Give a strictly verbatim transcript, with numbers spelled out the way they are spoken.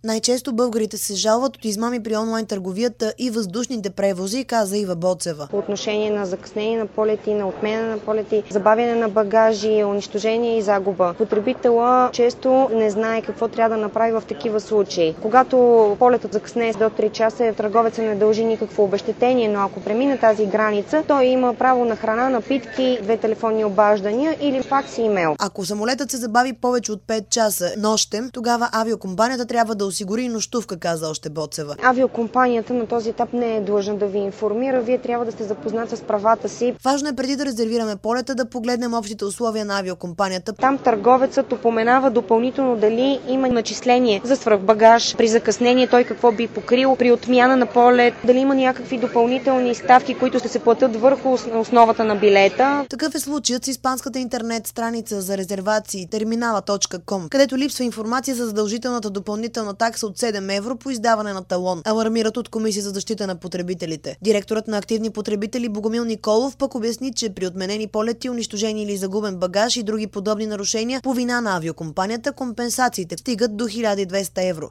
Най-често българите се жалват от измами при онлайн търговията и въздушните превози, каза Ива Боцева. По отношение на закъснение на полети, на отмяна на полети, забавяне на багажи, унищожение и загуба. Потребителът често не знае какво трябва да направи в такива случаи. Когато полетът закъснее до три часа, търговецът не дължи никакво обезщетение, но ако премине тази граница, той има право на храна, напитки, две телефонни обаждания или факс и имейл. Ако самолетът се забави повече от пет часа нощем, тогава авиокомпанията трябва да осигури нощувка, каза още Боцева. Авиокомпанията на този етап не е длъжна да ви информира, вие трябва да сте запознат с правата си. Важно е преди да резервираме полета да погледнем общите условия на авиокомпанията. Там търговецът упоменава допълнително дали има начисление за свръхбагаж, при закъснение той какво би покрил, при отмяна на полет, дали има някакви допълнителни ставки, които ще се платят върху основата на билета. Такъв е случаят с испанската интернет страница за резервации терминала точка ком, където липсва информация за задължителната допълнителна такса от седем евро по издаване на талон. Алармират от Комисия за защита на потребителите. Директорът на Активни потребители Богомил Николов пък обясни, че при отменени полети, унищожени или загубен багаж и други подобни нарушения по вина на авиокомпанията, компенсациите стигат до хиляда и двеста евро.